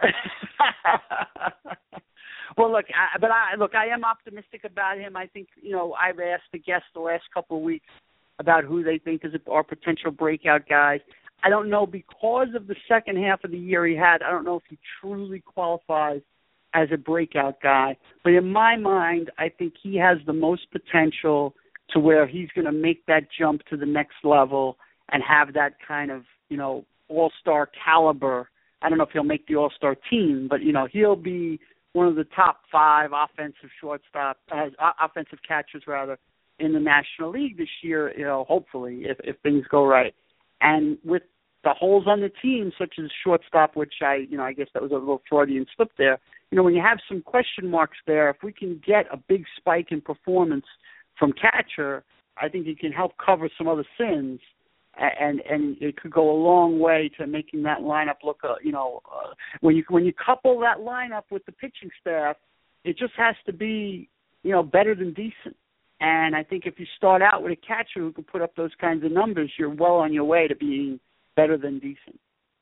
Well, look, I am optimistic about him. I think, I've asked the guests the last couple of weeks about who they think is our potential breakout guys. I don't know because of the second half of the year he had. I don't know if he truly qualifies as a breakout guy. But in my mind, I think he has the most potential to where he's going to make that jump to the next level and have that kind of, all-star caliber. I don't know if he'll make the all-star team, but, he'll be one of the top 5 offensive catchers, in the National League this year, hopefully, if things go right. And with the holes on the team, such as shortstop, which I guess that was a little Freudian slip there, when you have some question marks there, if we can get a big spike in performance from catcher, I think he can help cover some other sins, and it could go a long way to making that lineup look, when you couple that lineup with the pitching staff, it just has to be, better than decent. And I think if you start out with a catcher who can put up those kinds of numbers, you're well on your way to being better than decent.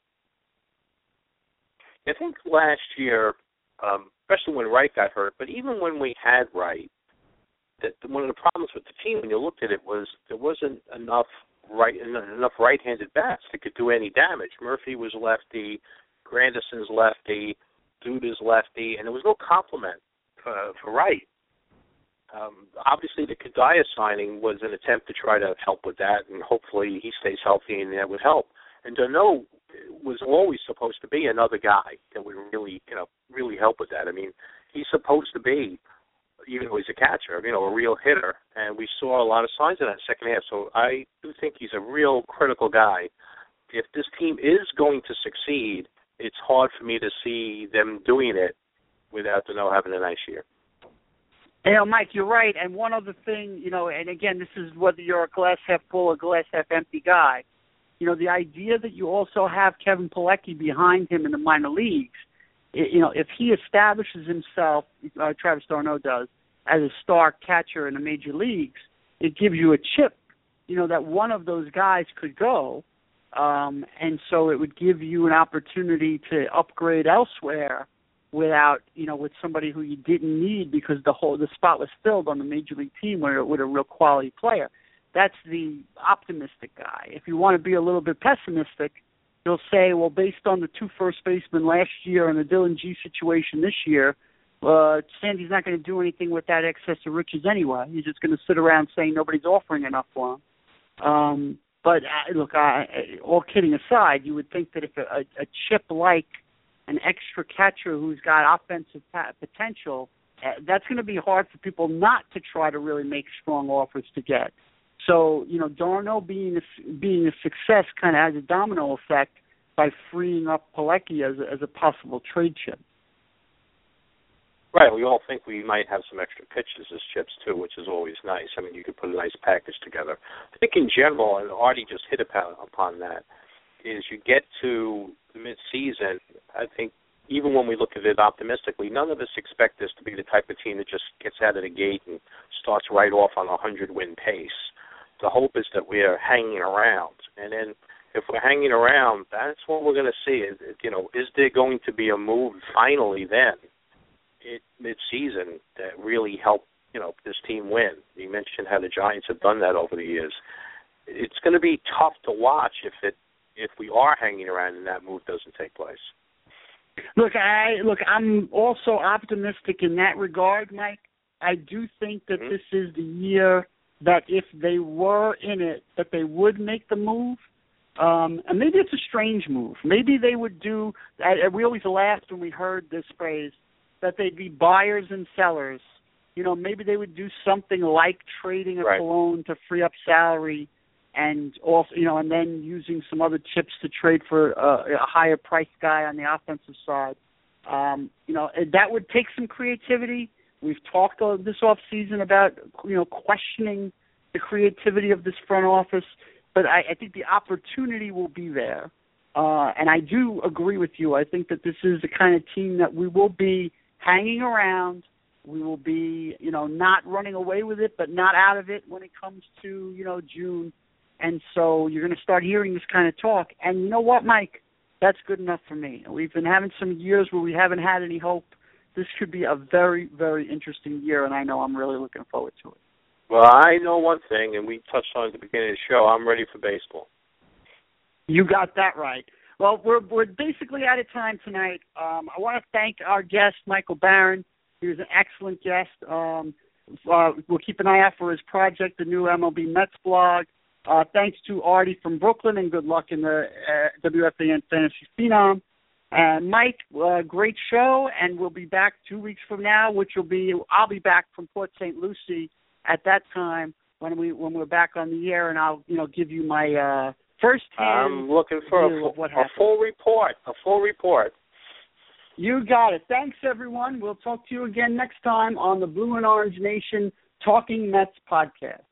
I think last year, especially when Wright got hurt, but even when we had Wright, that one of the problems with the team when you looked at it was there wasn't enough right-handed bats that could do any damage. Murphy was lefty, Granderson's lefty, Duda's lefty, and there was no complement for Wright. Obviously, the Kadaya signing was an attempt to try to help with that, and hopefully he stays healthy and that would help. And Darno was always supposed to be another guy that would really help with that. I mean, he's supposed to be, even though he's a catcher, a real hitter, and we saw a lot of signs of that second half. So I do think he's a real critical guy. If this team is going to succeed, it's hard for me to see them doing it without Darno having a nice year. Mike, you're right. And one other thing, and again, this is whether you're a glass half full or glass half empty guy. The idea that you also have Kevin Pilecki behind him in the minor leagues, if he establishes himself, Travis Darno does, as a star catcher in the major leagues, it gives you a chip, that one of those guys could go. And so it would give you an opportunity to upgrade elsewhere without, with somebody who you didn't need because the spot was filled on the major league team with a real quality player. That's the optimistic guy. If you want to be a little bit pessimistic, you'll say, well, based on the 2 first basemen last year and the Dylan G situation this year, Sandy's not going to do anything with that excess of riches anyway. He's just going to sit around saying nobody's offering enough for him. But look, all kidding aside, you would think that if a chip like an extra catcher who's got offensive potential, that's going to be hard for people not to try to really make strong offers to get. So, Darno being a success kind of has a domino effect by freeing up Pilecki as a possible trade chip. Right. We all think we might have some extra pitches as chips, too, which is always nice. I mean, you could put a nice package together. I think in general, and Artie just hit upon that, is you get to the mid-season, I think even when we look at it optimistically, none of us expect this to be the type of team that just gets out of the gate and starts right off on a 100-win pace. The hope is that we are hanging around. And then if we're hanging around, that's what we're going to see. Is there going to be a move finally then, mid-season, that really help, this team win? You mentioned how the Giants have done that over the years. It's going to be tough to watch if we are hanging around and that move doesn't take place. Look, I'm also optimistic in that regard, Mike. I do think that this is the year that if they were in it, that they would make the move. And maybe it's a strange move. Maybe they would do, we always laughed when we heard this phrase, that they'd be buyers and sellers. Maybe they would do something like trading a Colon to free up salary and also, and then using some other chips to trade for a higher price guy on the offensive side. That would take some creativity. We've talked this offseason about, questioning the creativity of this front office, but I think the opportunity will be there. And I do agree with you. I think that this is the kind of team that we will be hanging around. We will be, not running away with it, but not out of it when it comes to, June. And so you're going to start hearing this kind of talk. And you know what, Mike? That's good enough for me. We've been having some years where we haven't had any hope. This could be a very, very interesting year, and I know I'm really looking forward to it. Well, I know one thing, and we touched on it at the beginning of the show. I'm ready for baseball. You got that right. Well, we're basically out of time tonight. I want to thank our guest, Michael Barron. He was an excellent guest. We'll keep an eye out for his project, the new MLB Mets blog. Thanks to Artie from Brooklyn, and good luck in the WFAN Fantasy Phenom. Mike, great show, and we'll be back 2 weeks from now, I'll be back from Port St. Lucie at that time when we're back on the air, and I'll give you my first-hand I'm looking for a full report. You got it. Thanks, everyone. We'll talk to you again next time on the Blue and Orange Nation Talking Mets podcast.